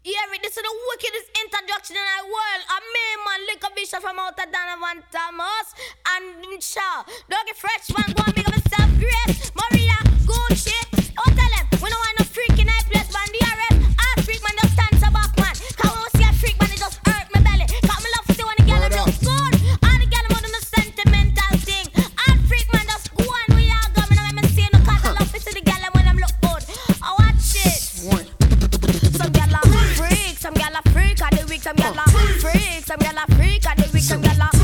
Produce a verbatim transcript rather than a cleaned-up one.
Yeah, this is the wickedest introduction in our world. A man, man, Liquor Bishop from out of Donovan Thomas. And Shaw, Doggy Freshman, go and big up yourself, Grace, Maria, good shit. Oh, tell them, we don't want no freak in our place, man. The arrest, all freak man just stand so back, man. Cause when we see a freak man, it just hurt my belly. Cause me love to see when the girl them look good. All the girl them want to do sentimental thing. All freak man just go on, we all go. Me no let me see no cause I love to see the girl them when them look good. I watch it. Some girl are freak, some girl are freak, and the weak, some girl are freak, some girl are freak, and the weak, some girl are